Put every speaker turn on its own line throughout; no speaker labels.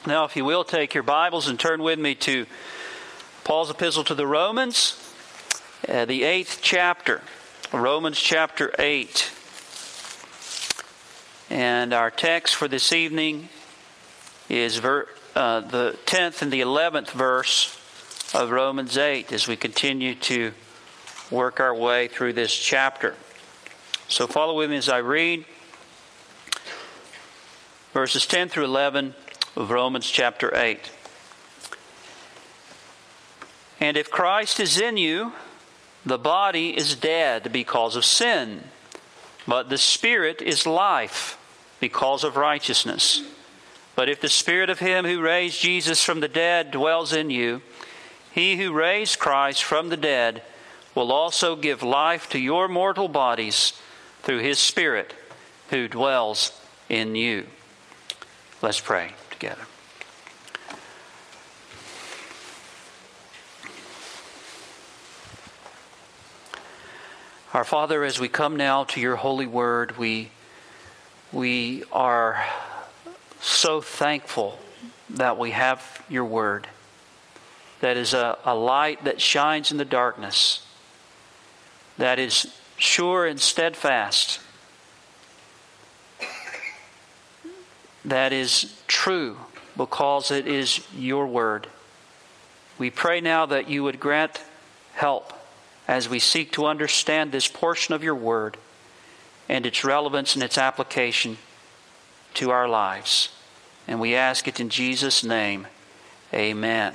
Now, if you will, take your Bibles and turn with me to Paul's epistle to the Romans, the 8th chapter, Romans chapter 8. And our text for this evening is the 10th and the 11th verse of Romans 8 as we continue to work our way through this chapter. So follow with me as I read verses 10 through 11 of Romans chapter 8. And if Christ is in you, the body is dead because of sin, but the Spirit is life because of righteousness. But if the Spirit of Him who raised Jesus from the dead dwells in you, He who raised Christ from the dead will also give life to your mortal bodies through His Spirit who dwells in you. Let's pray together. Our Father, as we come now to your holy word, we are so thankful that we have your word. That is a light that shines in the darkness. That is sure and steadfast. That is true because it is your word. We pray now that you would grant help as we seek to understand this portion of your word and its relevance and its application to our lives. And we ask it in Jesus' name. Amen.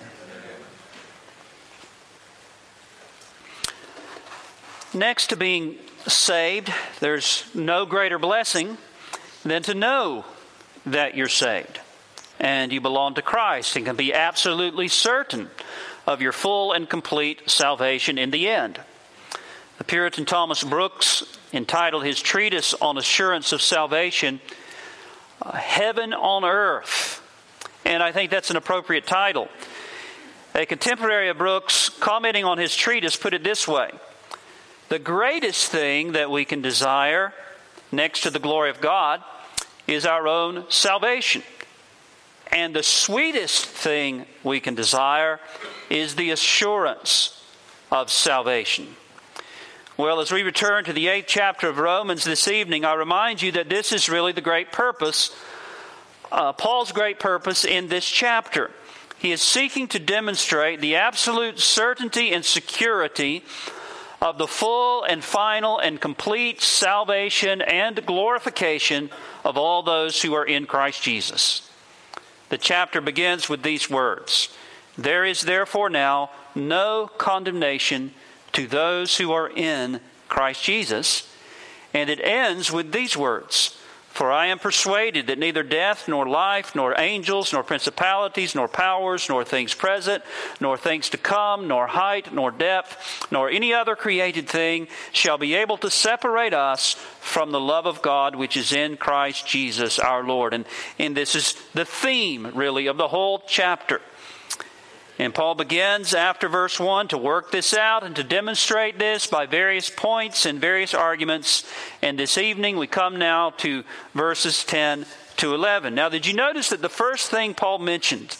Next to being saved, there's no greater blessing than to know that you're saved and you belong to Christ and can be absolutely certain of your full and complete salvation in the end. The Puritan Thomas Brooks entitled his treatise on assurance of salvation, Heaven on Earth. And I think that's an appropriate title. A contemporary of Brooks, commenting on his treatise, put it this way: the greatest thing that we can desire, next to the glory of God, is our own salvation. And the sweetest thing we can desire is the assurance of salvation. Well, as we return to the 8th chapter of Romans this evening, I remind you that this is really the great purpose, Paul's great purpose in this chapter. He is seeking to demonstrate the absolute certainty and security of the full and final and complete salvation and glorification of all those who are in Christ Jesus. The chapter begins with these words: there is therefore now no condemnation to those who are in Christ Jesus. And it ends with these words: for I am persuaded that neither death, nor life, nor angels, nor principalities, nor powers, nor things present, nor things to come, nor height, nor depth, nor any other created thing shall be able to separate us from the love of God which is in Christ Jesus our Lord. And this is the theme, really, of the whole chapter. And Paul begins after verse 1 to work this out and to demonstrate this by various points and various arguments. And this evening we come now to verses 10 to 11. Now, did you notice that the first thing Paul mentioned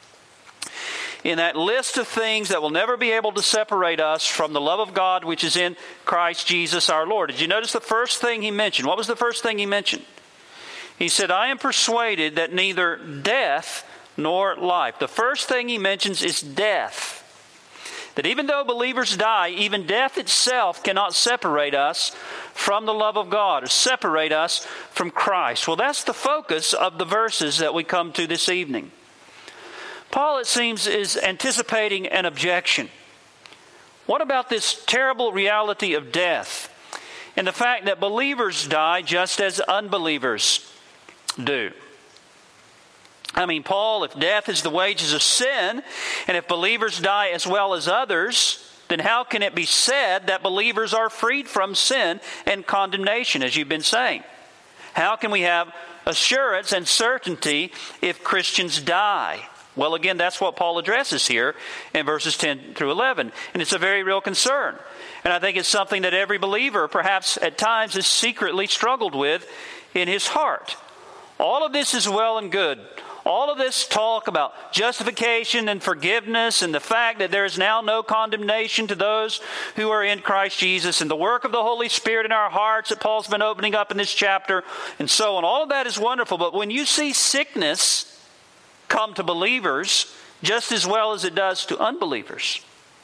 in that list of things that will never be able to separate us from the love of God which is in Christ Jesus our Lord? Did you notice the first thing he mentioned? What was the first thing he mentioned? He said, I am persuaded that neither death nor life. The first thing he mentions is death. That even though believers die, even death itself cannot separate us from the love of God or separate us from Christ. Well, that's the focus of the verses that we come to this evening. Paul, it seems, is anticipating an objection. What about this terrible reality of death and the fact that believers die just as unbelievers do? I mean, Paul, if death is the wages of sin, and if believers die as well as others, then how can it be said that believers are freed from sin and condemnation, as you've been saying? How can we have assurance and certainty if Christians die? Well, again, that's what Paul addresses here in verses 10 through 11. And it's a very real concern. And I think it's something that every believer, perhaps at times, has secretly struggled with in his heart. All of this is well and good. all of this talk about justification and forgiveness and the fact that there is now no condemnation to those who are in Christ Jesus and the work of the Holy Spirit in our hearts that Paul's been opening up in this chapter and so on. All of that is wonderful, but when you see sickness come to believers just as well as it does to unbelievers,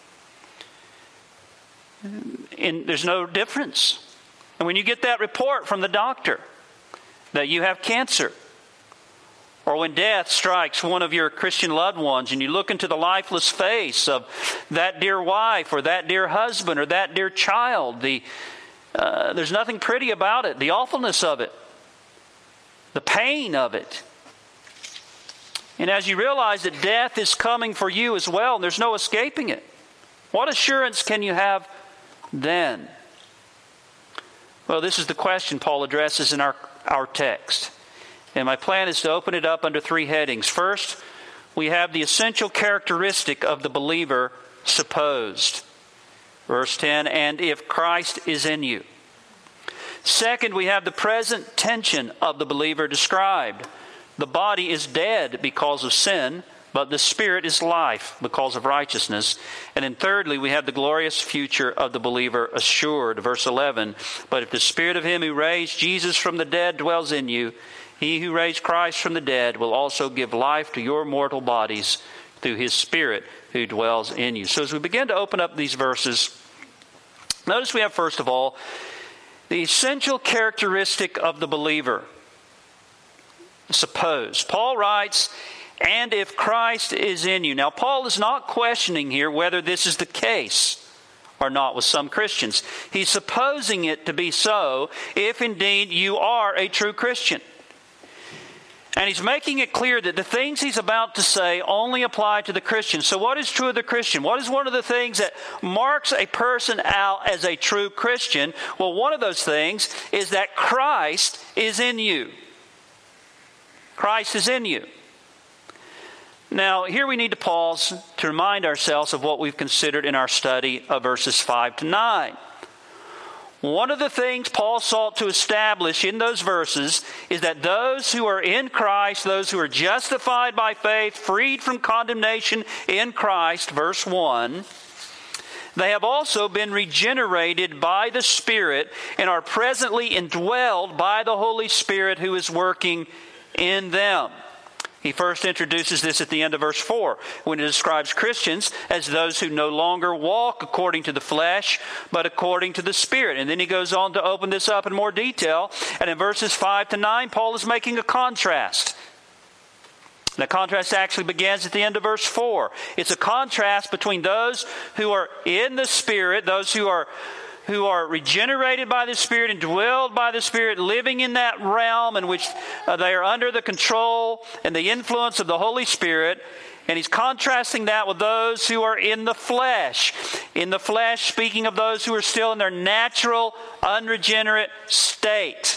there's no difference. And when you get that report from the doctor that you have cancer, or when death strikes one of your Christian loved ones and you look into the lifeless face of that dear wife or that dear husband or that dear child, there's nothing pretty about it. The awfulness of it, the pain of it. And as you realize that death is coming for you as well, and there's no escaping it, what assurance can you have then? Well, this is the question Paul addresses in our text. And my plan is to open it up under three headings. First, we have the essential characteristic of the believer supposed. Verse 10, and if Christ is in you. Second, we have the present tension of the believer described. The body is dead because of sin, but the spirit is life because of righteousness. And then thirdly, we have the glorious future of the believer assured. Verse 11, but if the spirit of him who raised Jesus from the dead dwells in you, he who raised Christ from the dead will also give life to your mortal bodies through his Spirit who dwells in you. So as we begin to open up these verses, notice we have, first of all, the essential characteristic of the believer. Suppose. Paul writes, and if Christ is in you. Now, Paul is not questioning here whether this is the case or not with some Christians. He's supposing it to be so if indeed you are a true Christian. And he's making it clear that the things he's about to say only apply to the Christian. So what is true of the Christian? What is one of the things that marks a person out as a true Christian? Well, one of those things is that Christ is in you. Christ is in you. Now, here we need to pause to remind ourselves of what we've considered in our study of verses 5 to 9. One of the things Paul sought to establish in those verses is that those who are in Christ, those who are justified by faith, freed from condemnation in Christ, verse 1, they have also been regenerated by the Spirit and are presently indwelled by the Holy Spirit who is working in them. He first introduces this at the end of verse 4 when he describes Christians as those who no longer walk according to the flesh, but according to the Spirit. And then he goes on to open this up in more detail. And in verses 5 to 9, Paul is making a contrast. The contrast actually begins at the end of verse 4. It's a contrast between those who are in the Spirit, those who are regenerated by the Spirit and dwelled by the Spirit, living in that realm in which they are under the control and the influence of the Holy Spirit. And he's contrasting that with those who are in the flesh. In the flesh, speaking of those who are still in their natural, unregenerate state.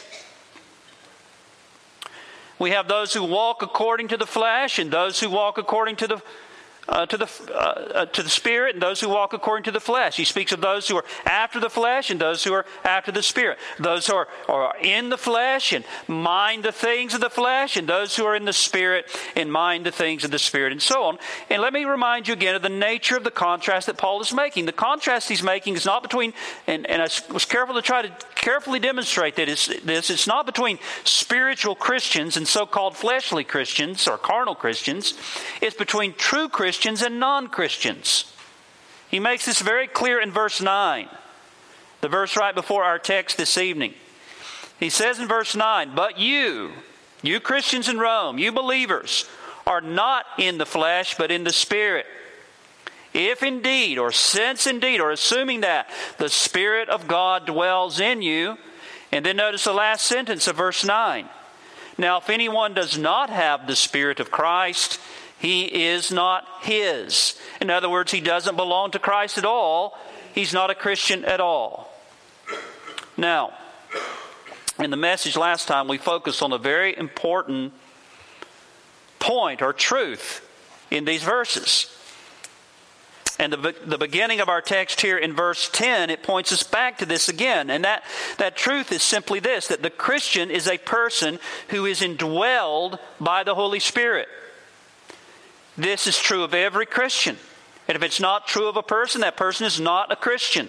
We have those who walk according to the flesh and those who walk according to the Spirit and those who walk according to the flesh. He speaks of those who are after the flesh and those who are after the Spirit. Those who are in the flesh and mind the things of the flesh, and those who are in the Spirit and mind the things of the Spirit, and so on. And let me remind you again of the nature of the contrast that Paul is making. The contrast he's making is not between, and I was careful to try to carefully demonstrate that it's not between spiritual Christians and so-called fleshly Christians or carnal Christians. It's between true Christians and non-Christians. He makes this very clear in verse 9, the verse right before our text this evening. He says in verse 9, but you Christians in Rome, you believers, are not in the flesh, but in the Spirit. If indeed, or since indeed, or assuming that the Spirit of God dwells in you. And then notice the last sentence of verse 9. Now, if anyone does not have the Spirit of Christ, he is not his. In other words, he doesn't belong to Christ at all. He's not a Christian at all. Now, in the message last time, we focused on a very important point or truth in these verses. And the beginning of our text here in verse 10, it points us back to this again. And that truth is simply this, that the Christian is a person who is indwelled by the Holy Spirit. This is true of every Christian. And if it's not true of a person, that person is not a Christian.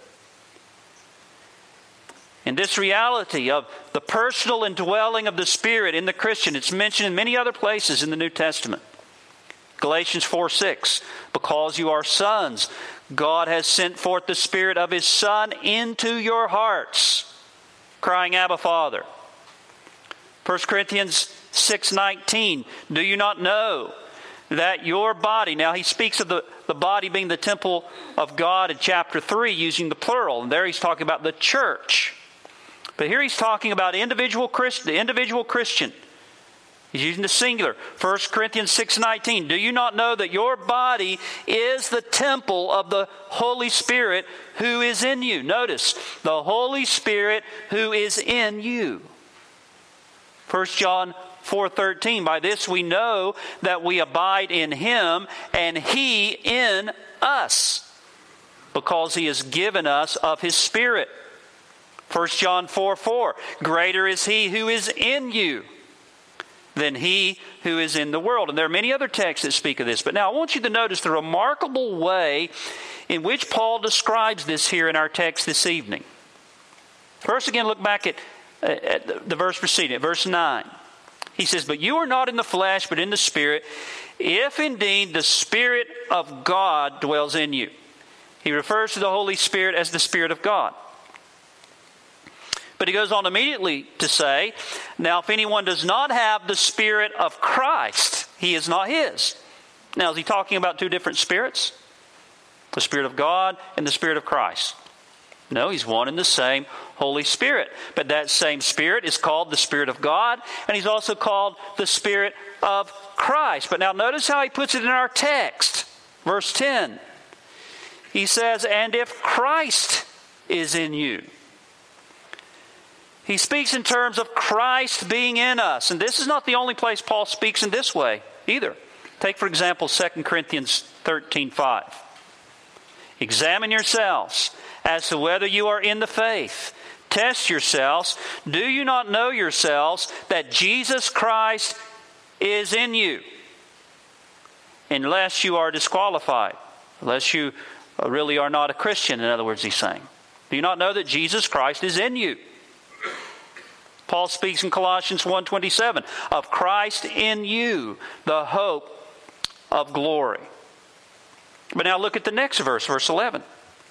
And this reality of the personal indwelling of the Spirit in the Christian, it's mentioned in many other places in the New Testament. Galatians 4:6, because you are sons, God has sent forth the Spirit of His Son into your hearts, crying, Abba, Father. 1 Corinthians 6:19, do you not know that your body, now he speaks of the body being the temple of God in chapter 3 using the plural, and there he's talking about the church. But here he's talking about the individual Christian. He's using the singular. 1 Corinthians 6:19. Do you not know that your body is the temple of the Holy Spirit who is in you? Notice, the Holy Spirit who is in you. 1 John 4:13. By this we know that we abide in Him and He in us, because He has given us of His Spirit. 1 John 4:4. Greater is He who is in you than he who is in the world. And there are many other texts that speak of this. But now I want you to notice the remarkable way in which Paul describes this here in our text this evening. First again, look back at the verse preceding it, verse 9. He says, but you are not in the flesh, but in the Spirit, if indeed the Spirit of God dwells in you. He refers to the Holy Spirit as the Spirit of God. But he goes on immediately to say, now if anyone does not have the Spirit of Christ, he is not his. Now is he talking about two different spirits? The Spirit of God and the Spirit of Christ. No, he's one and the same Holy Spirit. But that same Spirit is called the Spirit of God, and he's also called the Spirit of Christ. But now notice how he puts it in our text. Verse 10. He says, and if Christ is in you. He speaks in terms of Christ being in us. And this is not the only place Paul speaks in this way either. Take, for example, 2 Corinthians 13:5. Examine yourselves as to whether you are in the faith. Test yourselves. Do you not know yourselves that Jesus Christ is in you? Unless you are disqualified. Unless you really are not a Christian, in other words, he's saying. Do you not know that Jesus Christ is in you? Paul speaks in Colossians 1:27 of Christ in you, the hope of glory. But now look at the next verse, verse 11.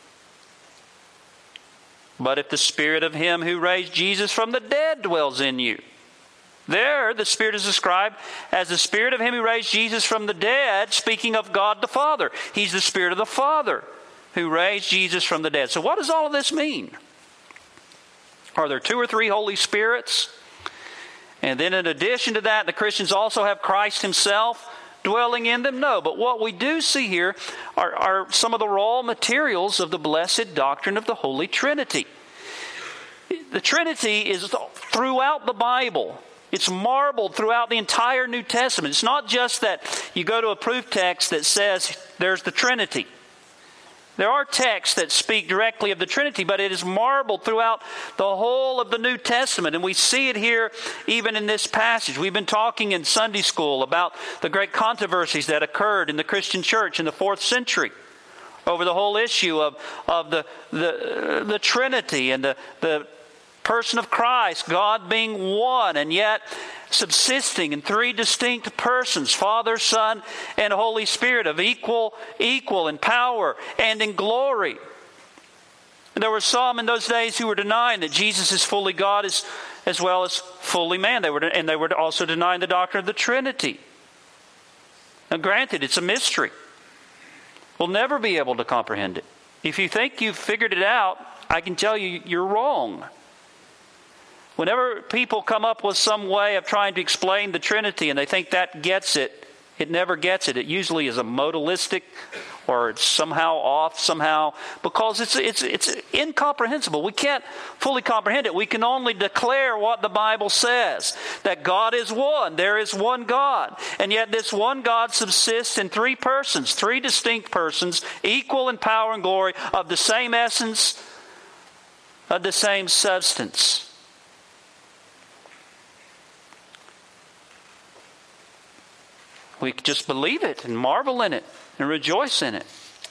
But if the Spirit of Him who raised Jesus from the dead dwells in you. There, the Spirit is described as the Spirit of Him who raised Jesus from the dead, speaking of God the Father. He's the Spirit of the Father who raised Jesus from the dead. So what does all of this mean? Are there 2 or 3 Holy Spirits? And then in addition to that, the Christians also have Christ Himself dwelling in them? No, but what we do see here are some of the raw materials of the blessed doctrine of the Holy Trinity. The Trinity is throughout the Bible. It's marbled throughout the entire New Testament. It's not just that you go to a proof text that says there's the Trinity. There are texts that speak directly of the Trinity, but it is marbled throughout the whole of the New Testament. And we see it here even in this passage. We've been talking in Sunday school about the great controversies that occurred in the Christian church in the 4th century over the whole issue of the Trinity and the person of Christ, God being one and yet subsisting in 3 distinct persons, Father, Son, and Holy Spirit, of equal in power and in glory. And there were some in those days who were denying that Jesus is fully God as well as fully man. They were also denying the doctrine of the Trinity. Now granted, it's a mystery. We'll never be able to comprehend it. If you think you've figured it out, I can tell you you're wrong. Whenever people come up with some way of trying to explain the Trinity and they think that gets it, It never gets it. It usually is a modalistic, or it's somehow off somehow, because it's incomprehensible. We can't fully comprehend it. We can only declare what the Bible says, that God is one. There is one God. And yet this one God subsists in three persons, three distinct persons, equal in power and glory, of the same essence, of the same substance. We just believe it and marvel in it and rejoice in it.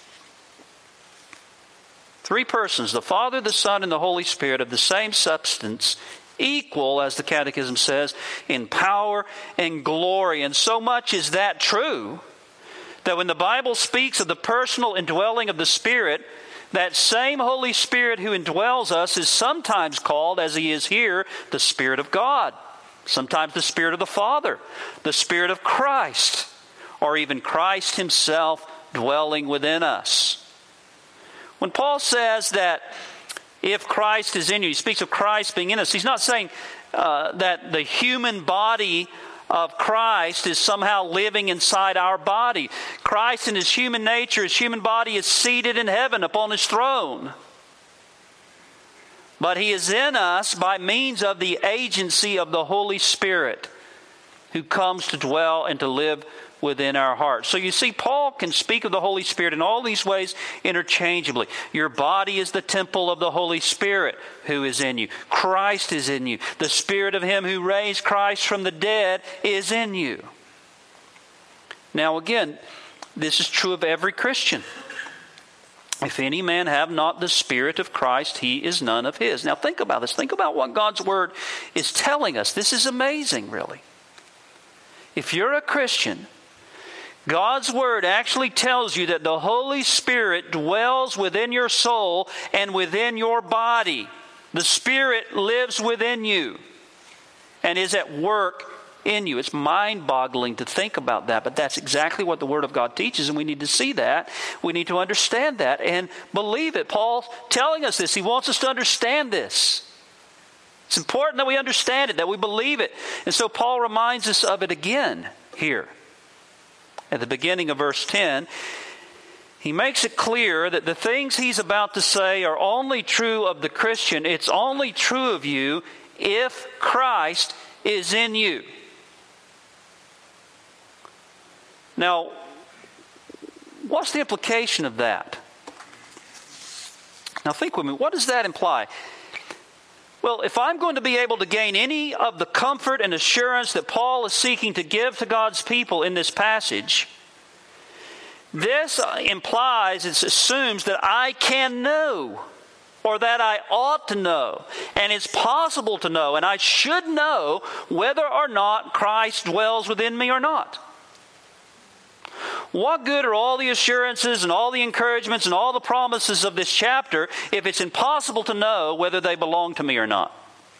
Three persons, the Father, the Son, and the Holy Spirit, of the same substance, equal, as the Catechism says, in power and glory. And so much is that true that when the Bible speaks of the personal indwelling of the Spirit, that same Holy Spirit who indwells us is sometimes called, as he is here, the Spirit of God. Sometimes the Spirit of the Father, the Spirit of Christ, or even Christ himself dwelling within us. When Paul says that if Christ is in you, he speaks of Christ being in us. He's not saying that the human body of Christ is somehow living inside our body. Christ in his human nature, his human body is seated in heaven upon his throne. But he is in us by means of the agency of the Holy Spirit, who comes to dwell and to live within our hearts. So you see, Paul can speak of the Holy Spirit in all these ways interchangeably. Your body is the temple of the Holy Spirit who is in you. Christ is in you. The Spirit of him who raised Christ from the dead is in you. Now again, this is true of every Christian. If any man have not the Spirit of Christ, he is none of his. Now think about this. Think about what God's Word is telling us. This is amazing, really. If you're a Christian, God's Word actually tells you that the Holy Spirit dwells within your soul and within your body. The Spirit lives within you and is at work in you. It's mind-boggling to think about that, but that's exactly what the Word of God teaches, and we need to see that. We need to understand that and believe it. Paul's telling us this. He wants us to understand this. It's important that we understand it, that we believe it. And so Paul reminds us of it again here. At the beginning of verse 10, he makes it clear that the things he's about to say are only true of the Christian. It's only true of you if Christ is in you. Now, what's the implication of that? Now think with me, what does that imply? Well, if I'm going to be able to gain any of the comfort and assurance that Paul is seeking to give to God's people in this passage, this implies, it assumes that I can know, or that I ought to know, and it's possible to know, and I should know whether or not Christ dwells within me or not. What good are all the assurances and all the encouragements and all the promises of this chapter if it's impossible to know whether they belong to me or not?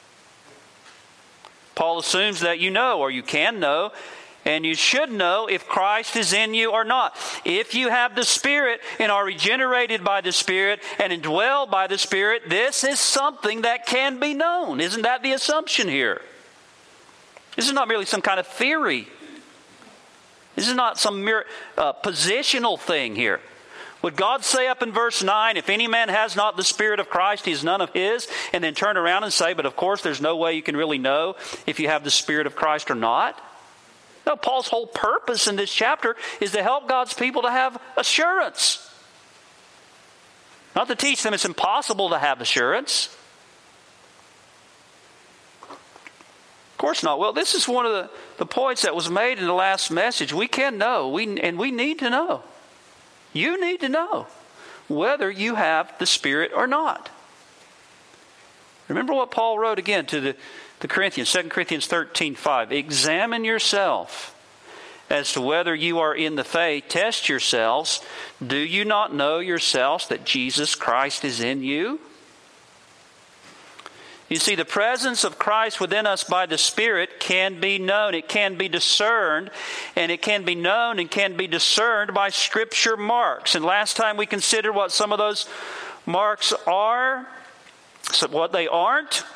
Paul assumes that you know, or you can know, and you should know if Christ is in you or not. If you have the Spirit and are regenerated by the Spirit and indwelled by the Spirit, this is something that can be known. Isn't that the assumption here? This is not merely some kind of theory. This is not some mere positional thing here. Would God say up in verse 9, if any man has not the Spirit of Christ, he is none of his, and then turn around and say, but of course there's no way you can really know if you have the Spirit of Christ or not? No, Paul's whole purpose in this chapter is to help God's people to have assurance. Not to teach them it's impossible to have assurance. Of course not. Well, this is one of the points that was made in the last message. We can know, and we need to know. You need to know whether you have the Spirit or not. Remember what Paul wrote again to the Corinthians, 2 Corinthians 13:5. Examine yourself as to whether you are in the faith. Test yourselves. Do you not know yourselves that Jesus Christ is in you? You see, the presence of Christ within us by the Spirit can be known. It can be discerned, and it can be known and can be discerned by Scripture marks. And last time we considered what some of those marks are, so what they aren't.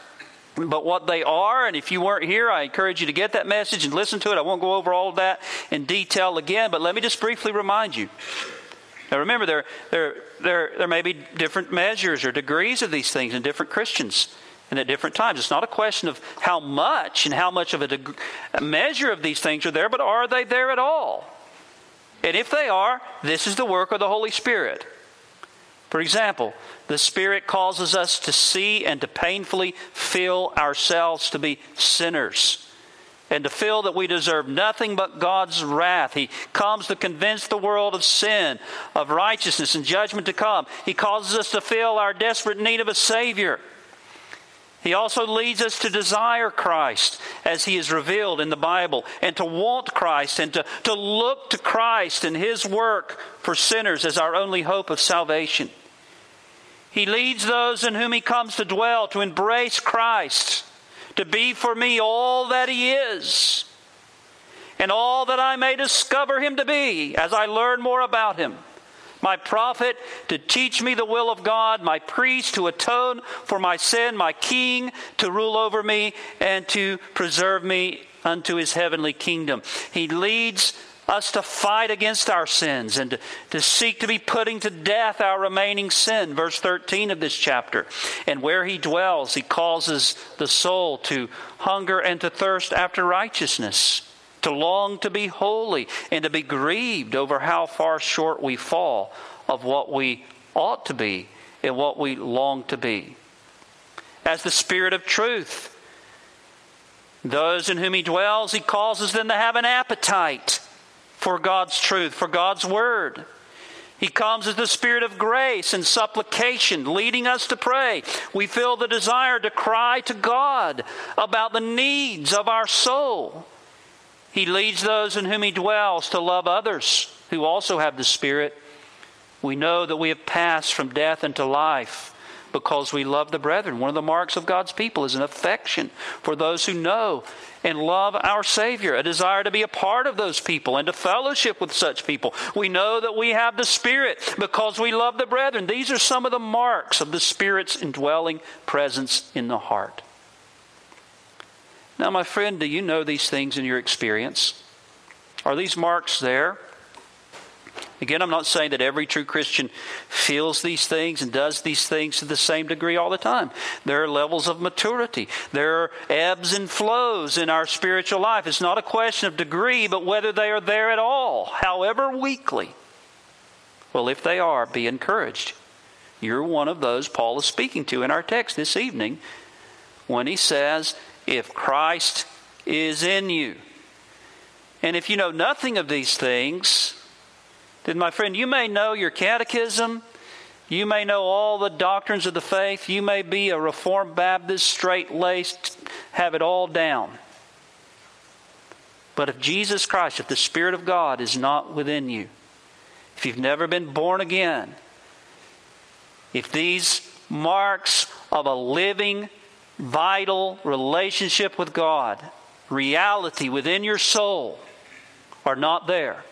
But what they are, and if you weren't here, I encourage you to get that message and listen to it. I won't go over all of that in detail again, but let me just briefly remind you. Now remember, there may be different measures or degrees of these things in different Christians and at different times. It's not a question of how much and how much of a measure of these things are there, but are they there at all? And if they are, this is the work of the Holy Spirit. For example, the Spirit causes us to see and to painfully feel ourselves to be sinners and to feel that we deserve nothing but God's wrath. He comes to convince the world of sin, of righteousness and judgment to come. He causes us to feel our desperate need of a Savior. He also leads us to desire Christ as He is revealed in the Bible, and to want Christ and to look to Christ and His work for sinners as our only hope of salvation. He leads those in whom He comes to dwell, to embrace Christ, to be for me all that He is, and all that I may discover Him to be as I learn more about Him. My prophet to teach me the will of God, my priest to atone for my sin, my king to rule over me and to preserve me unto His heavenly kingdom. He leads us to fight against our sins and to seek to be putting to death our remaining sin. Verse 13 of this chapter. And where He dwells, He causes the soul to hunger and to thirst after righteousness, to long to be holy, and to be grieved over how far short we fall of what we ought to be and what we long to be. As the Spirit of truth, those in whom He dwells, He causes them to have an appetite for God's truth, for God's Word. He comes as the Spirit of grace and supplication, leading us to pray. We feel the desire to cry to God about the needs of our soul. He leads those in whom He dwells to love others who also have the Spirit. We know that we have passed from death into life because we love the brethren. One of the marks of God's people is an affection for those who know and love our Savior, a desire to be a part of those people and to fellowship with such people. We know that we have the Spirit because we love the brethren. These are some of the marks of the Spirit's indwelling presence in the heart. Now, my friend, do you know these things in your experience? Are these marks there? Again, I'm not saying that every true Christian feels these things and does these things to the same degree all the time. There are levels of maturity. There are ebbs and flows in our spiritual life. It's not a question of degree, but whether they are there at all, however weakly. Well, if they are, be encouraged. You're one of those Paul is speaking to in our text this evening when he says, if Christ is in you. And if you know nothing of these things, then, my friend, you may know your catechism. You may know all the doctrines of the faith. You may be a Reformed Baptist, straight-laced, have it all down. But if Jesus Christ, if the Spirit of God is not within you, if you've never been born again, if these marks of a living, vital relationship with God, reality within your soul, are not there,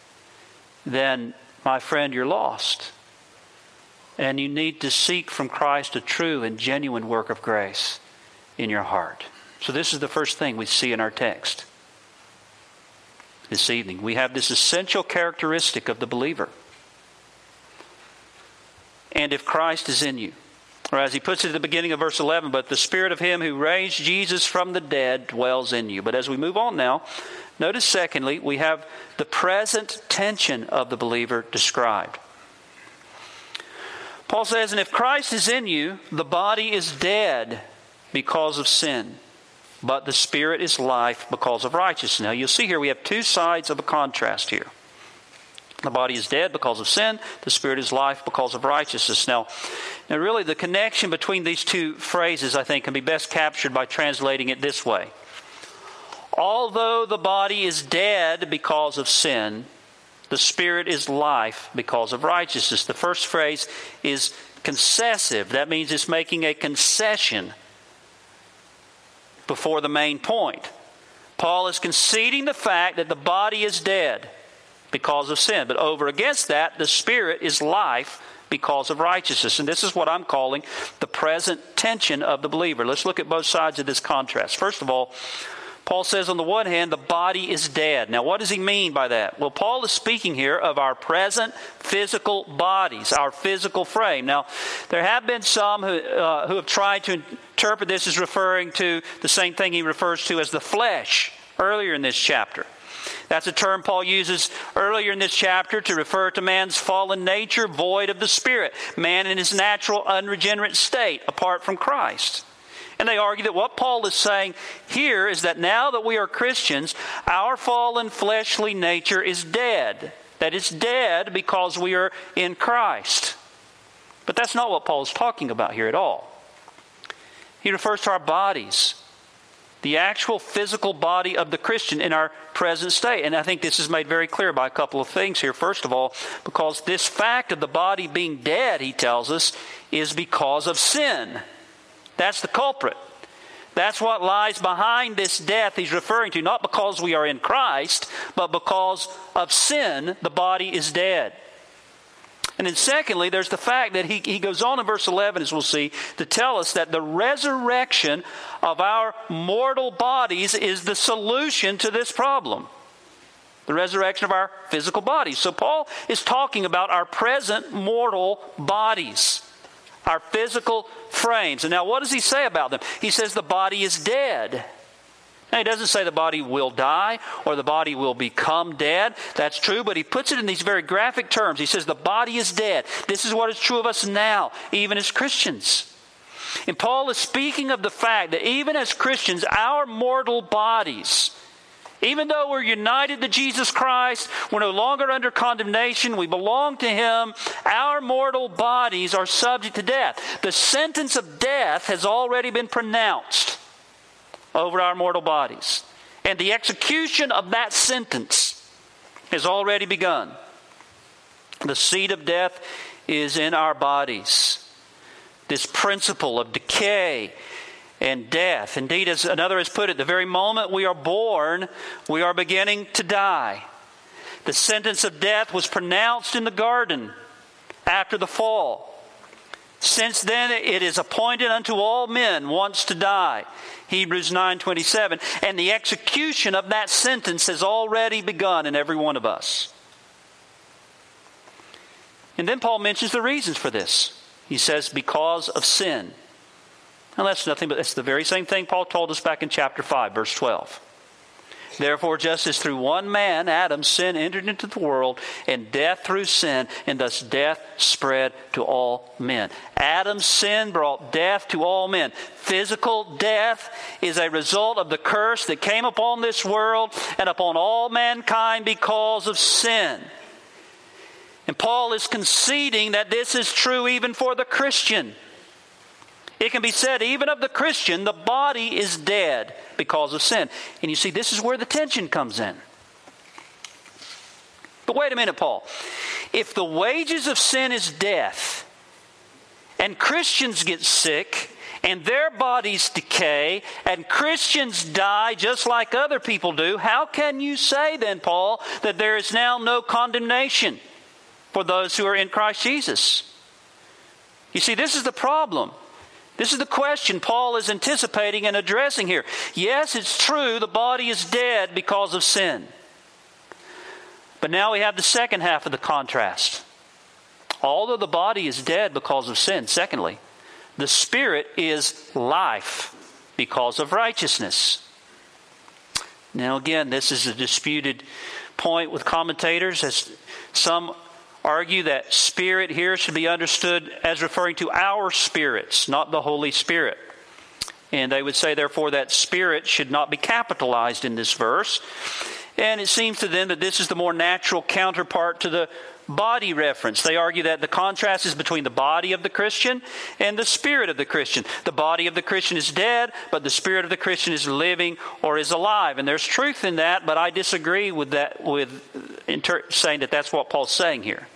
then, my friend, you're lost. And you need to seek from Christ a true and genuine work of grace in your heart. So this is the first thing we see in our text this evening. We have this essential characteristic of the believer. And if Christ is in you, or as he puts it at the beginning of verse 11, but the Spirit of Him who raised Jesus from the dead dwells in you. But as we move on now, notice secondly, we have the present tension of the believer described. Paul says, and if Christ is in you, the body is dead because of sin, but the Spirit is life because of righteousness. Now you'll see here we have two sides of a contrast here. The body is dead because of sin. The Spirit is life because of righteousness. Now really the connection between these two phrases, I think, can be best captured by translating it this way. Although the body is dead because of sin, the Spirit is life because of righteousness. The first phrase is concessive. That means it's making a concession before the main point. Paul is conceding the fact that the body is dead because of sin. But over against that, the Spirit is life because of righteousness. And this is what I'm calling the present tension of the believer. Let's look at both sides of this contrast. First of all, Paul says on the one hand, the body is dead. Now, what does he mean by that? Well, Paul is speaking here of our present physical bodies, our physical frame. Now, there have been some who have tried to interpret this as referring to the same thing he refers to as the flesh earlier in this chapter. That's a term Paul uses earlier in this chapter to refer to man's fallen nature void of the Spirit, man in his natural unregenerate state apart from Christ. And they argue that what Paul is saying here is that now that we are Christians, our fallen fleshly nature is dead. That it's dead because we are in Christ. But that's not what Paul is talking about here at all. He refers to our bodies, the actual physical body of the Christian in our present state. And I think this is made very clear by a couple of things here. First of all, because this fact of the body being dead, he tells us, is because of sin. That's the culprit. That's what lies behind this death he's referring to. Not because we are in Christ, but because of sin, the body is dead. And then secondly, there's the fact that he goes on in verse 11, as we'll see, to tell us that the resurrection of our mortal bodies is the solution to this problem. The resurrection of our physical bodies. So Paul is talking about our present mortal bodies, our physical frames. And now what does he say about them? He says the body is dead. Now, he doesn't say the body will die or the body will become dead. That's true, but he puts it in these very graphic terms. He says the body is dead. This is what is true of us now, even as Christians. And Paul is speaking of the fact that even as Christians, our mortal bodies, even though we're united to Jesus Christ, we're no longer under condemnation, we belong to Him, our mortal bodies are subject to death. The sentence of death has already been pronounced over our mortal bodies. And the execution of that sentence has already begun. The seed of death is in our bodies. This principle of decay and death. Indeed, as another has put it, the very moment we are born, we are beginning to die. The sentence of death was pronounced in the garden after the fall. Since then, it is appointed unto all men once to die. Hebrews 9:27. And the execution of that sentence has already begun in every one of us. And then Paul mentions the reasons for this. He says, because of sin. Now that's nothing but it's the very same thing Paul told us back in chapter 5, verse 12. Therefore, just as through one man, Adam, sin entered into the world, and death through sin, and thus death spread to all men. Adam's sin brought death to all men. Physical death is a result of the curse that came upon this world and upon all mankind because of sin. And Paul is conceding that this is true even for the Christian. It can be said even of the Christian, the body is dead because of sin. And you see, this is where the tension comes in. But wait a minute, Paul. If the wages of sin is death, and Christians get sick, and their bodies decay, and Christians die just like other people do, how can you say then, Paul, that there is now no condemnation for those who are in Christ Jesus? You see, this is the problem. This is the question Paul is anticipating and addressing here. Yes, it's true, the body is dead because of sin. But now we have the second half of the contrast. Although the body is dead because of sin, secondly, the spirit is life because of righteousness. Now again, this is a disputed point with commentators, as some argue that spirit here should be understood as referring to our spirits, not the Holy Spirit. And they would say, therefore, that spirit should not be capitalized in this verse. And it seems to them that this is the more natural counterpart to the body reference. They argue that the contrast is between the body of the Christian and the spirit of the Christian. The body of the Christian is dead, but the spirit of the Christian is living or is alive. And there's truth in that, but I disagree with that, saying that that's what Paul's saying here.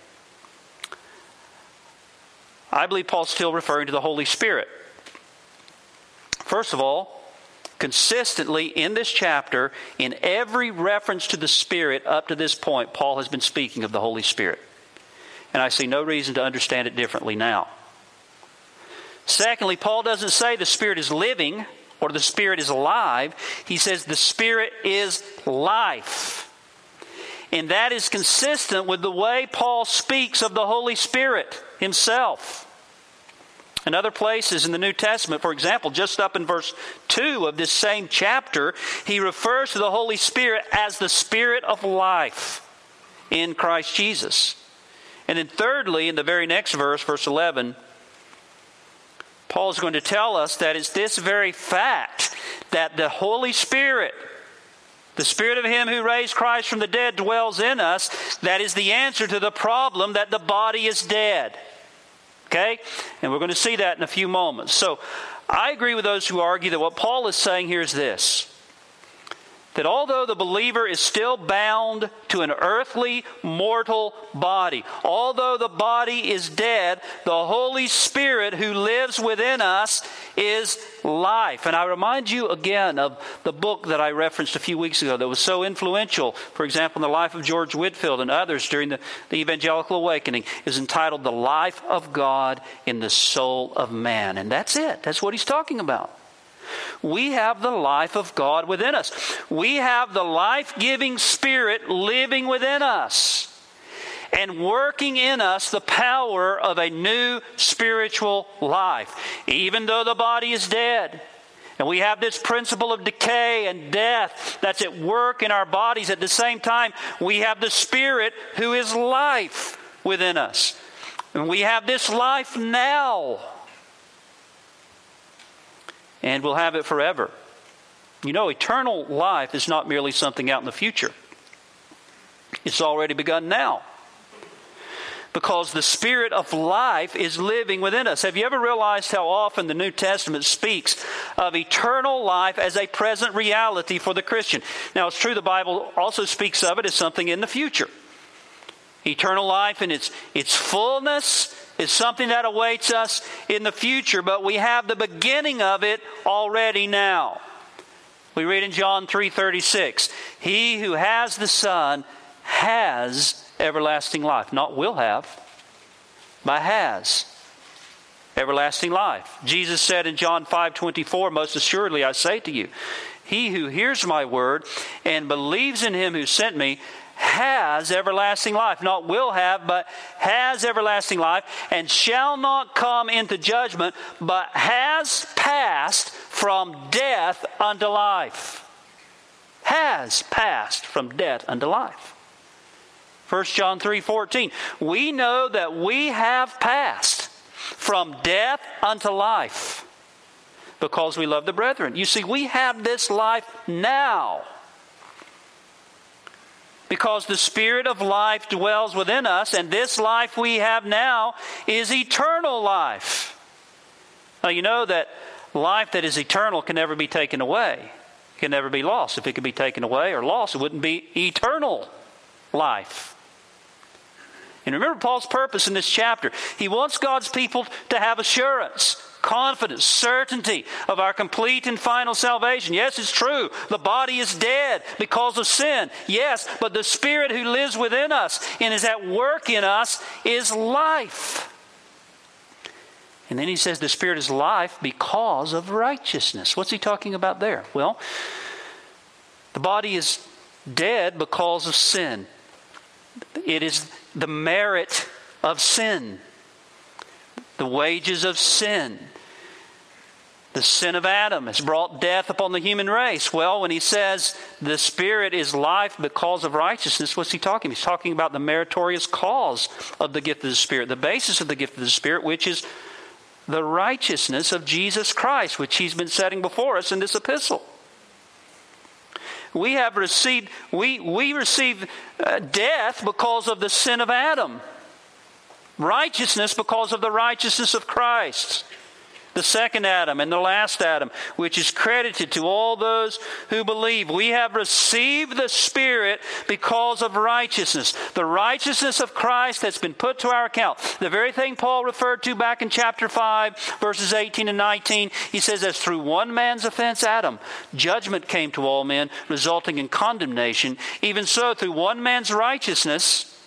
I believe Paul's still referring to the Holy Spirit. First of all, consistently in this chapter, in every reference to the Spirit up to this point, Paul has been speaking of the Holy Spirit. And I see no reason to understand it differently now. Secondly, Paul doesn't say the Spirit is living or the Spirit is alive. He says the Spirit is life. And that is consistent with the way Paul speaks of the Holy Spirit himself. In other places in the New Testament, for example, just up in verse 2 of this same chapter, he refers to the Holy Spirit as the Spirit of life in Christ Jesus. And then thirdly, in the very next verse, verse 11, Paul is going to tell us that it's this very fact that the Holy Spirit, the Spirit of Him who raised Christ from the dead, dwells in us. That is the answer to the problem that the body is dead. Okay? And we're going to see that in a few moments. So I agree with those who argue that what Paul is saying here is this: that although the believer is still bound to an earthly, mortal body, although the body is dead, the Holy Spirit who lives within us is life. And I remind you again of the book that I referenced a few weeks ago that was so influential, for example, in the life of George Whitefield and others during the Evangelical Awakening, is entitled The Life of God in the Soul of Man. And that's it. That's what he's talking about. We have the life of God within us. We have the life-giving Spirit living within us and working in us the power of a new spiritual life. Even though the body is dead, and we have this principle of decay and death that's at work in our bodies, at the same time, we have the Spirit who is life within us. And we have this life now. And we'll have it forever. You know, eternal life is not merely something out in the future. It's already begun now. Because the Spirit of life is living within us. Have you ever realized how often the New Testament speaks of eternal life as a present reality for the Christian? Now, it's true the Bible also speaks of it as something in the future. Eternal life in its fullness is something that awaits us in the future, but we have the beginning of it already now. We read in John 3:36, "He who has the Son has everlasting life." Not will have, but has everlasting life. Jesus said in John 5:24, "Most assuredly I say to you, he who hears my word and believes in him who sent me has everlasting life." Not will have, but has everlasting life, and shall not come into judgment, but has passed from death unto life. Has passed from death unto life. 1 John 3:14. We know that we have passed from death unto life because we love the brethren. You see, we have this life now, because the Spirit of life dwells within us, and this life we have now is eternal life. Now, you know that life that is eternal can never be taken away. It can never be lost. If it could be taken away or lost, it wouldn't be eternal life. And remember Paul's purpose in this chapter. He wants God's people to have assurance, confidence, certainty of our complete and final salvation. Yes, it's true. The body is dead because of sin. Yes, but the Spirit who lives within us and is at work in us is life. And then he says the Spirit is life because of righteousness. What's he talking about there? Well, the body is dead because of sin. It is the merit of sin. The wages of sin. The sin of Adam has brought death upon the human race. Well, when he says the Spirit is life because of righteousness, what's he talking? He's talking about the meritorious cause of the gift of the Spirit, the basis of the gift of the Spirit, which is the righteousness of Jesus Christ, which he's been setting before us in this epistle. We have received, we receive death because of the sin of Adam. Righteousness because of the righteousness of Christ. The second Adam and the last Adam, which is credited to all those who believe. We have received the Spirit because of righteousness. The righteousness of Christ that's been put to our account. The very thing Paul referred to back in chapter 5, verses 18 and 19. He says, as through one man's offense, Adam, judgment came to all men, resulting in condemnation. Even so, through one man's righteousness,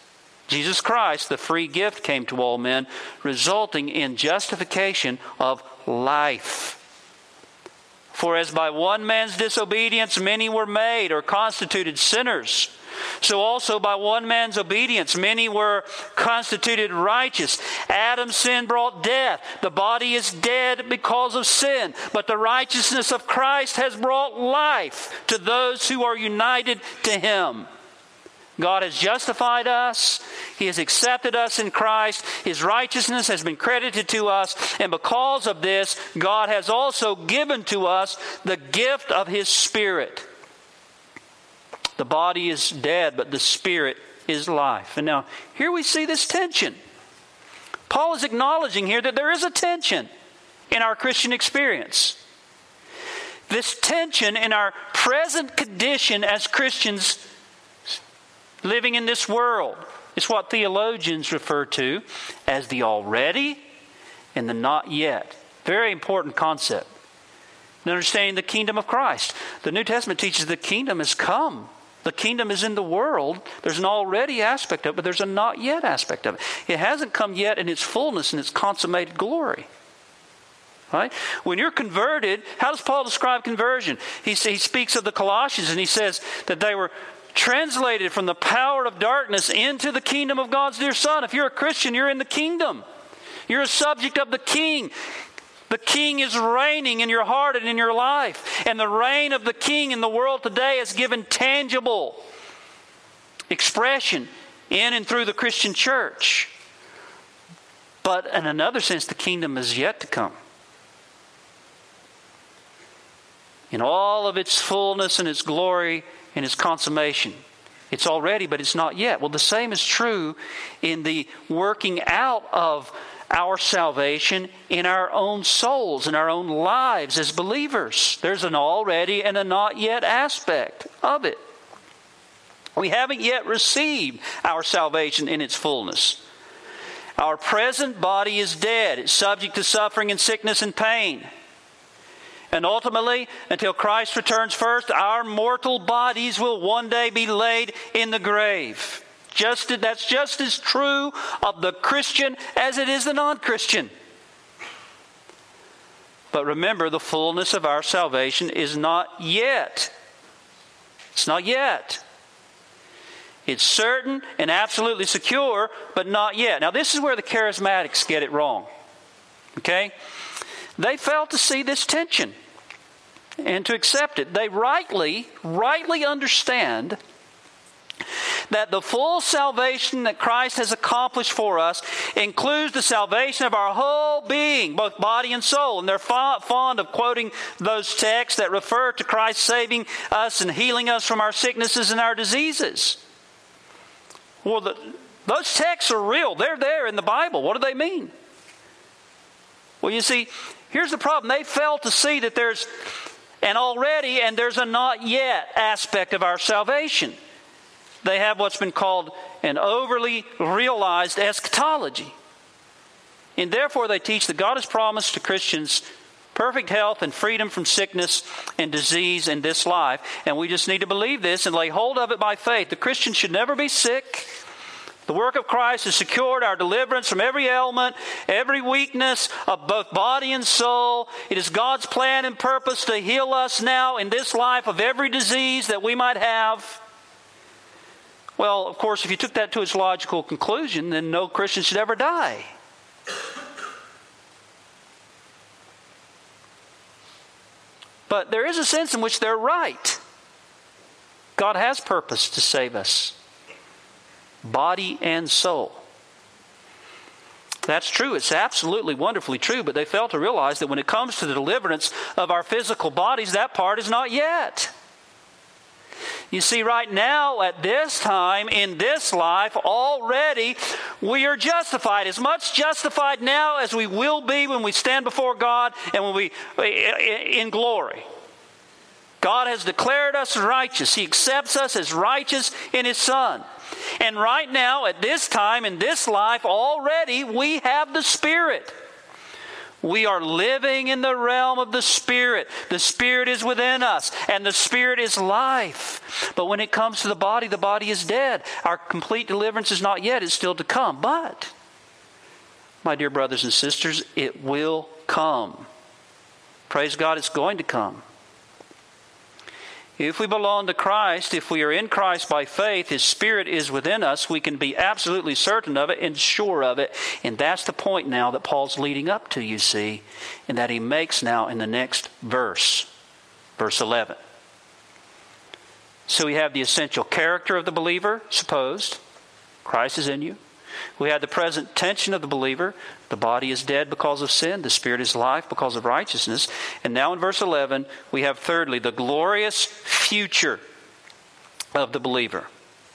Jesus Christ, the free gift, came to all men, resulting in justification of life. For as by one man's disobedience many were made or constituted sinners, so also by one man's obedience many were constituted righteous. Adam's sin brought death. The body is dead because of sin. But the righteousness of Christ has brought life to those who are united to Him. God has justified us. He has accepted us in Christ. His righteousness has been credited to us. And because of this, God has also given to us the gift of His Spirit. The body is dead, but the Spirit is life. And now, here we see this tension. Paul is acknowledging here that there is a tension in our Christian experience. This tension in our present condition as Christians living in this world is what theologians refer to as the already and the not yet. Very important concept. In understanding the kingdom of Christ. The New Testament teaches the kingdom has come. The kingdom is in the world. There's an already aspect of it, but there's a not yet aspect of it. It hasn't come yet in its fullness and its consummated glory. Right? When you're converted, how does Paul describe conversion? He speaks of the Colossians and he says that they were translated from the power of darkness into the kingdom of God's dear Son. If you're a Christian, you're in the kingdom. You're a subject of the King. The King is reigning in your heart and in your life. And the reign of the King in the world today is given tangible expression in and through the Christian church. But in another sense, the kingdom is yet to come. In all of its fullness and its glory and its consummation. It's already, but it's not yet. Well, the same is true in the working out of our salvation in our own souls, in our own lives as believers. There's an already and a not yet aspect of it. We haven't yet received our salvation in its fullness. Our present body is dead. It's subject to suffering and sickness and pain. And ultimately, until Christ returns first, our mortal bodies will one day be laid in the grave. That's just as true of the Christian as it is the non-Christian. But remember, the fullness of our salvation is not yet. It's not yet. It's certain and absolutely secure, but not yet. Now, this is where the charismatics get it wrong. Okay? They fail to see this tension and to accept it. They rightly understand that the full salvation that Christ has accomplished for us includes the salvation of our whole being, both body and soul. And they're fond of quoting those texts that refer to Christ saving us and healing us from our sicknesses and our diseases. Well, those texts are real. They're there in the Bible. What do they mean? Well, you see, here's the problem. They fail to see that there's an already and there's a not yet aspect of our salvation. They have what's been called an overly realized eschatology. And therefore they teach that God has promised to Christians perfect health and freedom from sickness and disease in this life. And we just need to believe this and lay hold of it by faith. The Christian should never be sick. The work of Christ has secured our deliverance from every ailment, every weakness of both body and soul. It is God's plan and purpose to heal us now in this life of every disease that we might have. Well, of course, if you took that to its logical conclusion, then no Christian should ever die. But there is a sense in which they're right. God has purpose to save us, body and soul. That's true. It's absolutely wonderfully true, but they fail to realize that when it comes to the deliverance of our physical bodies, that part is not yet. You see, right now, at this time, in this life, already we are justified. As much justified now as we will be when we stand before God and when we in glory. God has declared us righteous. He accepts us as righteous in His Son. And right now, at this time, in this life, already we have the Spirit. We are living in the realm of the Spirit. The Spirit is within us, and the Spirit is life. But when it comes to the body is dead. Our complete deliverance is not yet, it's still to come. But, my dear brothers and sisters, it will come. Praise God, it's going to come. If we belong to Christ, if we are in Christ by faith, His Spirit is within us, we can be absolutely certain of it and sure of it. And that's the point now that Paul's leading up to, you see, and that he makes now in the next verse, verse 11. So we have the essential character of the believer, supposed. Christ is in you. We have the present tension of the believer. The body is dead because of sin. The Spirit is life because of righteousness. And now in verse 11, we have thirdly, the glorious future of the believer.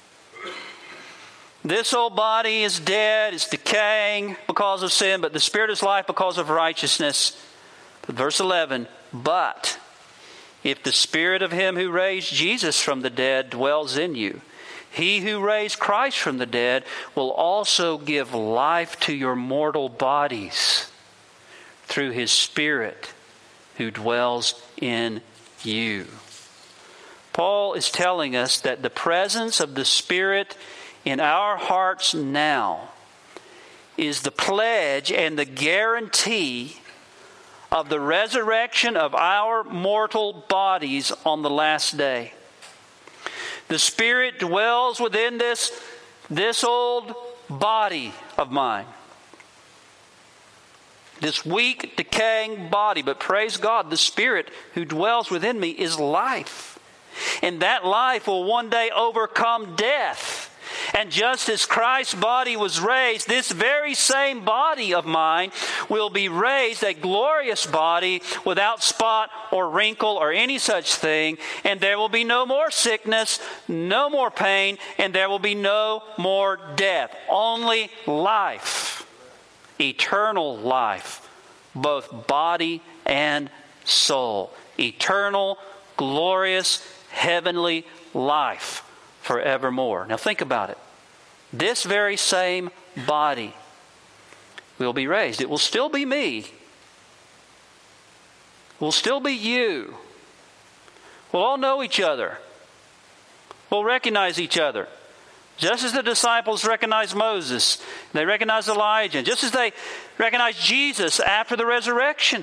This old body is dead, it's decaying because of sin, but the Spirit is life because of righteousness. But verse 11, but if the Spirit of Him who raised Jesus from the dead dwells in you, He who raised Christ from the dead will also give life to your mortal bodies through His Spirit who dwells in you. Paul is telling us that the presence of the Spirit in our hearts now is the pledge and the guarantee of the resurrection of our mortal bodies on the last day. The Spirit dwells within this old body of mine. This weak, decaying body. But praise God, the Spirit who dwells within me is life. And that life will one day overcome death. And just as Christ's body was raised, this very same body of mine will be raised, a glorious body without spot or wrinkle or any such thing. And there will be no more sickness, no more pain, and there will be no more death. Only life, eternal life, both body and soul. Eternal, glorious, heavenly life. Forevermore. Now think about it. This very same body will be raised. It will still be me. It will still be you. We'll all know each other. We'll recognize each other. Just as the disciples recognized Moses, they recognized Elijah, just as they recognized Jesus after the resurrection.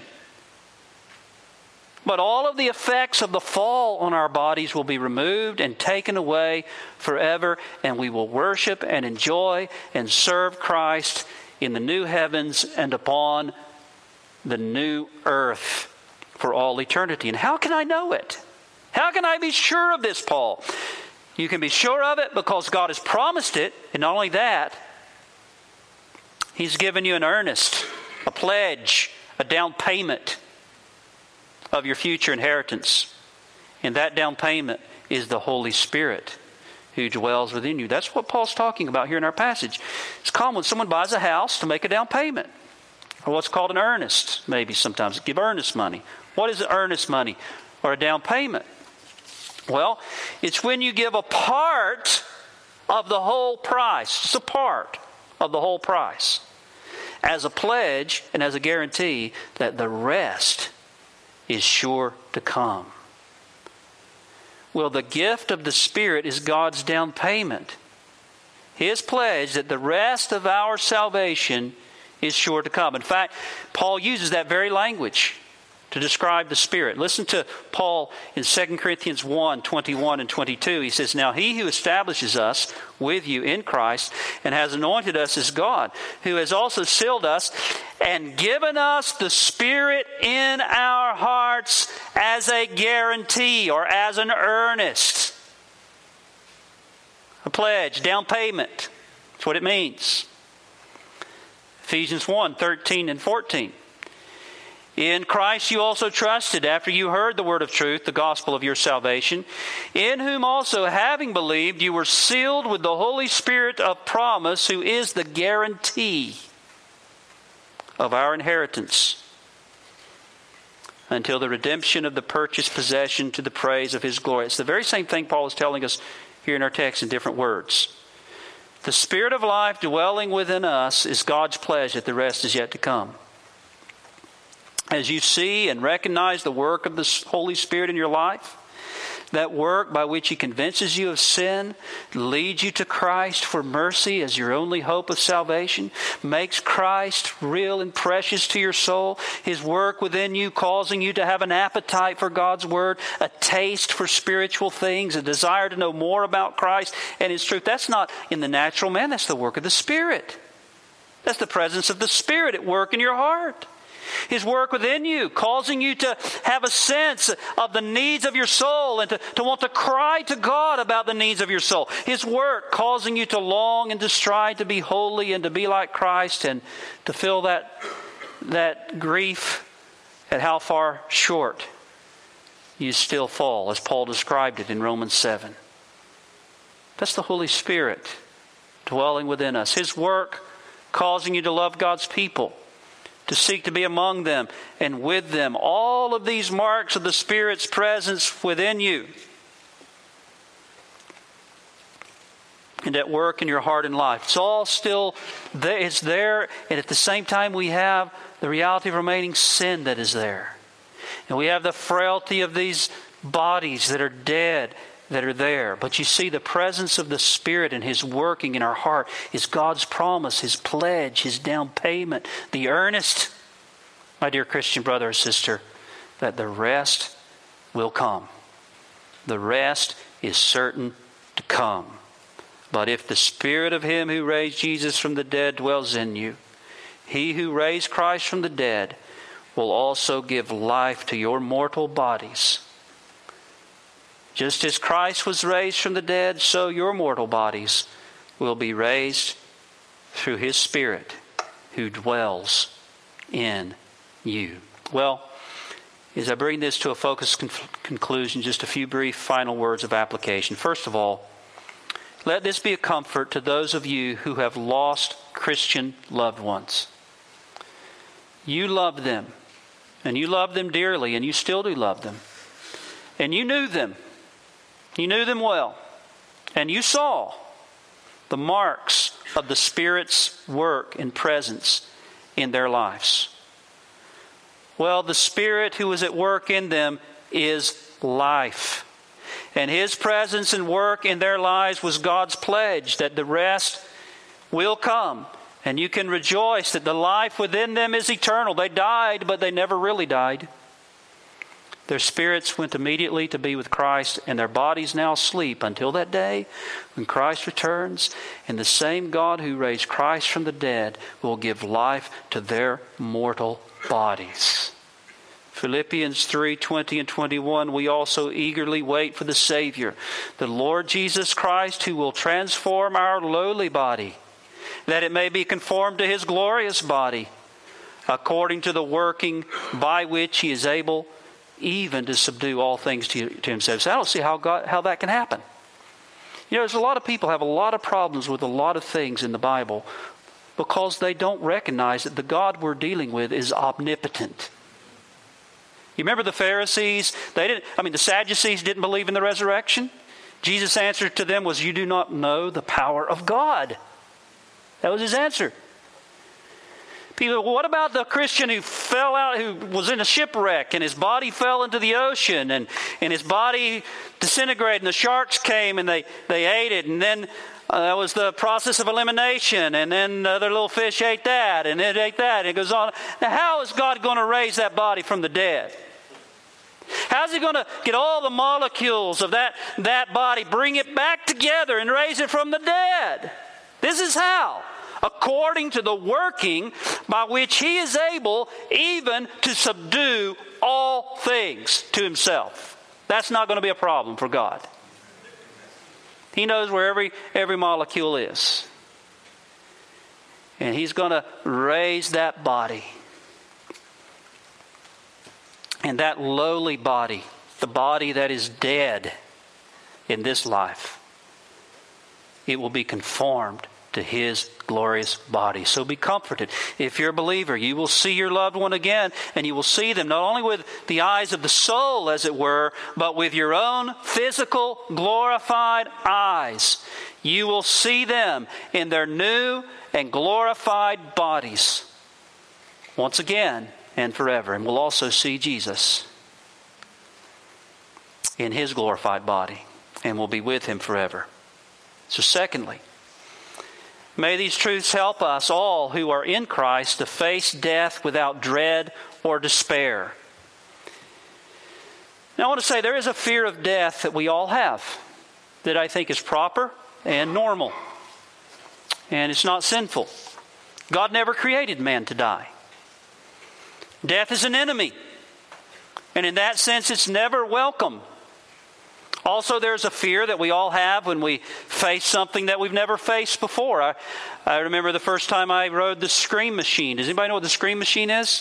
But all of the effects of the fall on our bodies will be removed and taken away forever, and we will worship and enjoy and serve Christ in the new heavens and upon the new earth for all eternity. And how can I know it? How can I be sure of this, Paul? You can be sure of it because God has promised it, and not only that, He's given you an earnest, a pledge, a down payment of your future inheritance. And that down payment is the Holy Spirit who dwells within you. That's what Paul's talking about here in our passage. It's common when someone buys a house to make a down payment. Or what's called an earnest, maybe sometimes. Give earnest money. What is earnest money or a down payment? Well, it's when you give a part of the whole price. It's a part of the whole price. As a pledge and as a guarantee that the rest is sure to come. Well, the gift of the Spirit is God's down payment. His pledge that the rest of our salvation is sure to come. In fact, Paul uses that very language to describe the Spirit. Listen to Paul in 2 Corinthians 1, 21 and 22. He says, "Now He who establishes us with you in Christ and has anointed us is God, who has also sealed us and given us the Spirit in our hearts as a guarantee," or as an earnest. A pledge, down payment. That's what it means. Ephesians 1, 13 and 14. "In Christ you also trusted, after you heard the word of truth, the gospel of your salvation, in whom also, having believed, you were sealed with the Holy Spirit of promise, who is the guarantee of our inheritance, until the redemption of the purchased possession to the praise of His glory." It's the very same thing Paul is telling us here in our text in different words. The Spirit of life dwelling within us is God's pledge that the rest is yet to come. as you see and recognize the work of the Holy Spirit in your life, that work by which He convinces you of sin, leads you to Christ for mercy as your only hope of salvation, makes Christ real and precious to your soul, His work within you causing you to have an appetite for God's Word, a taste for spiritual things, a desire to know more about Christ and His truth. That's not in the natural man, that's the work of the Spirit. That's the presence of the Spirit at work in your heart. His work within you, causing you to have a sense of the needs of your soul and to want to cry to God about the needs of your soul. His work causing you to long and to strive to be holy and to be like Christ and to feel that grief at how far short you still fall, as Paul described it in Romans 7. That's the Holy Spirit dwelling within us. His work causing you to love God's people, to seek to be among them and with them. All of these marks of the Spirit's presence within you and at work in your heart and life. It's all still there. It's there, and at the same time we have the reality of remaining sin that is there. And we have the frailty of these bodies that are dead that are there. But you see, the presence of the Spirit and His working in our heart is God's promise, His pledge, His down payment, the earnest, my dear Christian brother or sister, that the rest will come. The rest is certain to come. But if the Spirit of Him who raised Jesus from the dead dwells in you, He who raised Christ from the dead will also give life to your mortal bodies. Just as Christ was raised from the dead, so your mortal bodies will be raised through His Spirit who dwells in you. Well, as I bring this to a focused conclusion, just a few brief final words of application. First of all, let this be a comfort to those of you who have lost Christian loved ones. You loved them, and you loved them dearly, and you still do love them. And you knew them. You knew them well, and you saw the marks of the Spirit's work and presence in their lives. Well, the Spirit who is at work in them is life. And His presence and work in their lives was God's pledge that the rest will come. And you can rejoice that the life within them is eternal. They died, but they never really died. Their spirits went immediately to be with Christ, and their bodies now sleep until that day when Christ returns. And the same God who raised Christ from the dead will give life to their mortal bodies. Philippians 3:20 and 21, we also eagerly wait for the Savior, the Lord Jesus Christ, who will transform our lowly body, that it may be conformed to His glorious body, according to the working by which He is able even to subdue all things to Himself. So I don't see how that can happen. You know, there's a lot of people have a lot of problems with a lot of things in the Bible because they don't recognize that the God we're dealing with is omnipotent. You remember the Pharisees? The Sadducees didn't believe in the resurrection. Jesus' answer to them was, "You do not know the power of God." That was His answer. People, what about the Christian who fell out, who was in a shipwreck and his body fell into the ocean and his body disintegrated and the sharks came and they ate it, and then that was the process of elimination, and then other little fish ate that and it ate that, and it goes on. Now, how is God going to raise that body from the dead? How's He going to get all the molecules of that body, bring it back together and raise it from the dead? This is how. According to the working by which He is able even to subdue all things to Himself. That's not going to be a problem for God. He knows where every molecule is. And He's going to raise that body. And that lowly body, the body that is dead in this life, it will be conformed to His glorious body. So be comforted. If you're a believer, you will see your loved one again, and you will see them not only with the eyes of the soul, as it were, but with your own physical, glorified eyes. You will see them in their new and glorified bodies. Once again, and forever. And we'll also see Jesus in His glorified body, and we'll be with Him forever. So secondly, may these truths help us all who are in Christ to face death without dread or despair. Now I want to say there is a fear of death that we all have that I think is proper and normal. And it's not sinful. God never created man to die. Death is an enemy. And in that sense, it's never welcome. Also, there's a fear that we all have when we face something that we've never faced before. I remember the first time I rode the Scream Machine. Does anybody know what the Scream Machine is?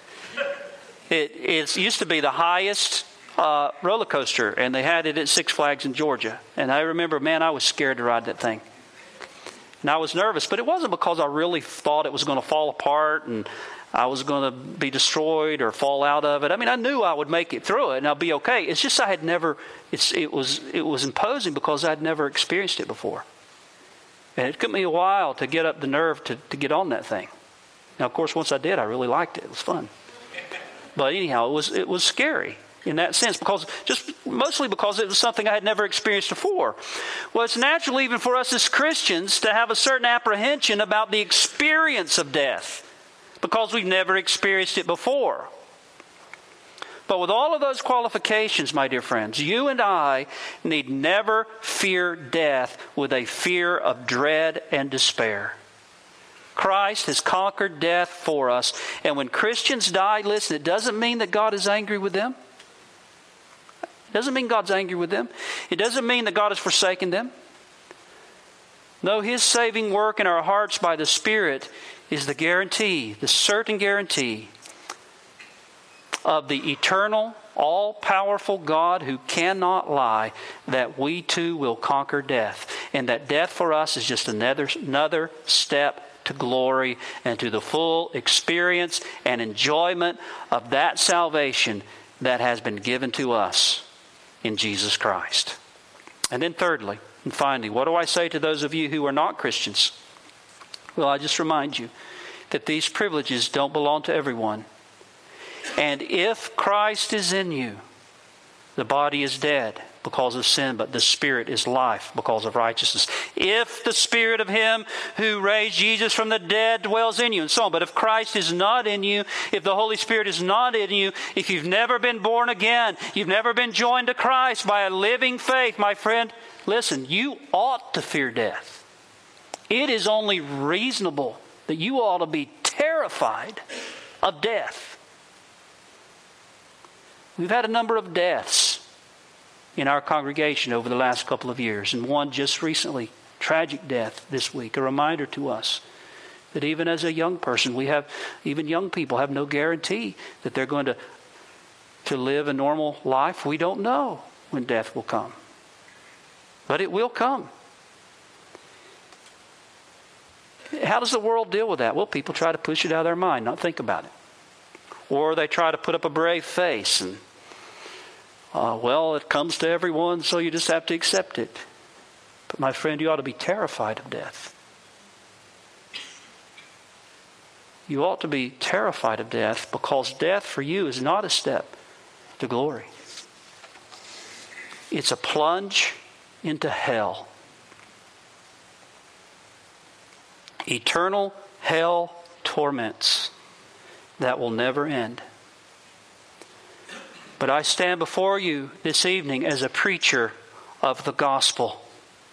It used to be the highest roller coaster, and they had it at Six Flags in Georgia. And I remember, man, I was scared to ride that thing. And I was nervous, but it wasn't because I really thought it was going to fall apart and I was going to be destroyed or fall out of it. I mean, I knew I would make it through it and I'll be okay. It's just I had never, it was imposing because I'd never experienced it before. And it took me a while to get up the nerve to get on that thing. Now, of course, once I did, I really liked it. It was fun. But anyhow, it was scary in that sense, mostly because it was something I had never experienced before. Well, it's natural even for us as Christians to have a certain apprehension about the experience of death because we've never experienced it before. But with all of those qualifications, my dear friends, you and I need never fear death with a fear of dread and despair. Christ has conquered death for us. And when Christians die, listen, it doesn't mean that God is angry with them. It doesn't mean God's angry with them. It doesn't mean that God has forsaken them. No, His saving work in our hearts by the Spirit is the guarantee, the certain guarantee of the eternal, all-powerful God who cannot lie, that we too will conquer death. And that death for us is just another step to glory and to the full experience and enjoyment of that salvation that has been given to us in Jesus Christ. And then thirdly, and finally, what do I say to those of you who are not Christians? Well, I just remind you that these privileges don't belong to everyone. And if Christ is in you, the body is dead because of sin, but the Spirit is life because of righteousness. If the Spirit of Him who raised Jesus from the dead dwells in you, and so on. But if Christ is not in you, if the Holy Spirit is not in you, if you've never been born again, you've never been joined to Christ by a living faith, my friend, listen, you ought to fear death. It is only reasonable that you ought to be terrified of death. We've had a number of deaths in our congregation over the last couple of years, and one just recently, tragic death this week, a reminder to us that even as a young person, even young people have no guarantee that they're going to live a normal life. We don't know when death will come, but it will come. How does the world deal with that? Well, people try to push it out of their mind, not think about it. Or they try to put up a brave face and well, it comes to everyone, so you just have to accept it. But my friend, you ought to be terrified of death. You ought to be terrified of death because death for you is not a step to glory. It's a plunge into hell. Eternal hell torments that will never end. But I stand before you this evening as a preacher of the gospel.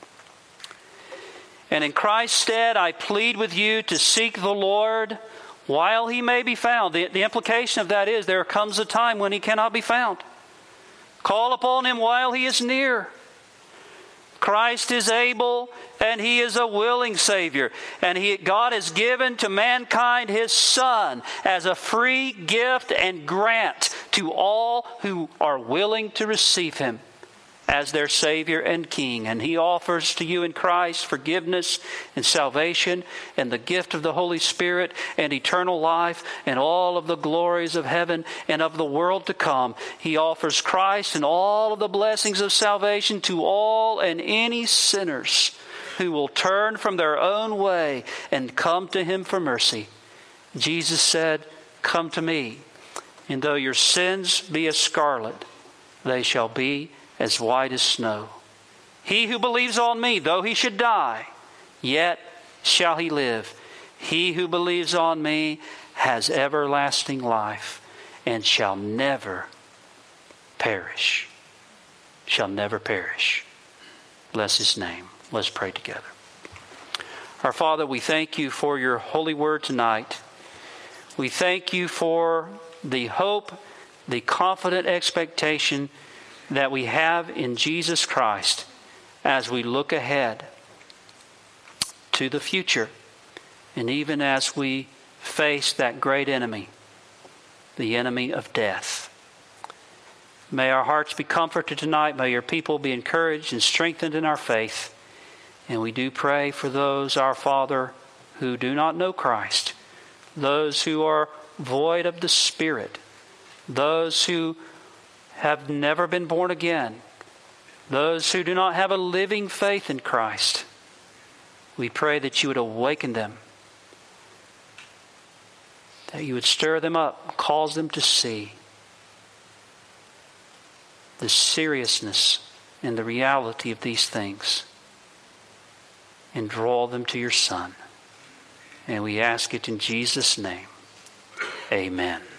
And in Christ's stead, I plead with you to seek the Lord while He may be found. The implication of that is there comes a time when He cannot be found. Call upon Him while He is near. Christ is able and He is a willing Savior. And God has given to mankind His Son as a free gift and grant to all who are willing to receive Him as their Savior and King. And He offers to you in Christ forgiveness and salvation and the gift of the Holy Spirit and eternal life and all of the glories of heaven and of the world to come. He offers Christ and all of the blessings of salvation to all and any sinners who will turn from their own way and come to Him for mercy. Jesus said, "Come to me, And though your sins be as scarlet, they shall be as white as snow. He who believes on me, though he should die, yet shall he live. He who believes on me has everlasting life and shall never perish. Shall never perish. Bless his name. Let's pray together. Our Father, we thank you for your holy word tonight. We thank you for the hope, the confident expectation that we have in Jesus Christ as we look ahead to the future, and even as we face that great enemy, the enemy of death. May our hearts be comforted tonight. May your people be encouraged and strengthened in our faith. And we do pray for those, our Father, who do not know Christ, those who are void of the Spirit, those who have never been born again, those who do not have a living faith in Christ. We pray that you would awaken them, that you would stir them up, cause them to see the seriousness and the reality of these things, and draw them to your Son. And we ask it in Jesus' name. Amen.